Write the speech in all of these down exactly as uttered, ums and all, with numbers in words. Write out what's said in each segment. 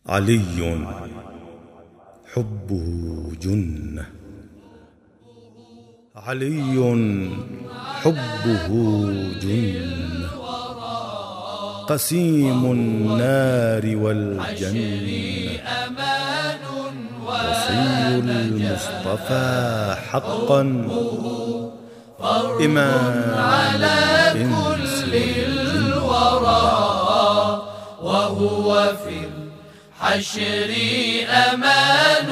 علي حبه جنة، علي حبه جنة، قسيم النار والجنة، وصي المصطفى حقا، إمام الإنس الورى، وهو في الحشر أمان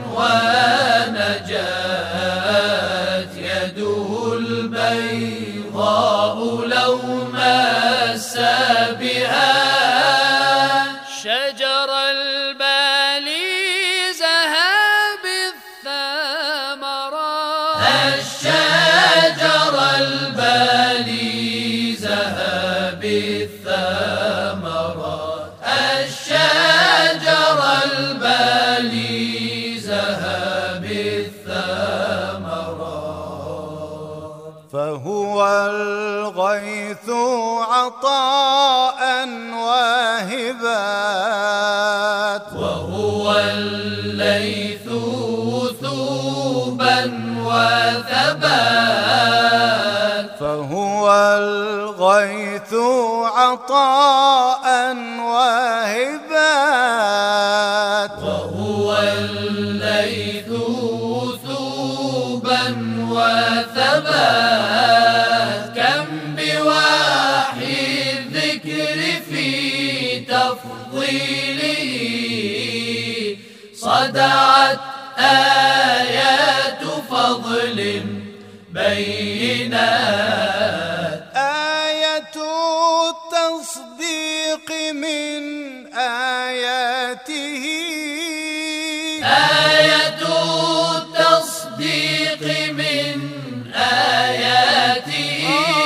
ونجاة، يده البيضاء لو مس بها شجر البالي زهى بالثمرات، الشجر البالي زهى بالثمرات، الشجر البالي زهى بالثمرات. فهو الغيث عطاء واهبات، وهو الليث ثوبا وثبات، فهو الغيث عطاء واهبات، وهو الليث ثوبا وثبات. كم بوحي الذكر في تفضيله صدعت آيات فضل بينات، آية التصديق من آياته، آية التصديق من آياته،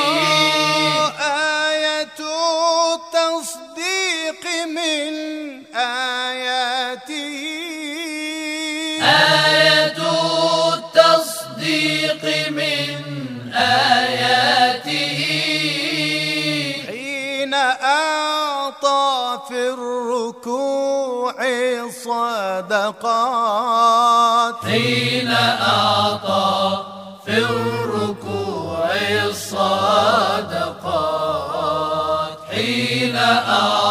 آية التصديق من آياته، آية التصديق من آياته. حين أعطى في الركوع صدقات، حين أعطى في الركوع الصدقات، حين أعطى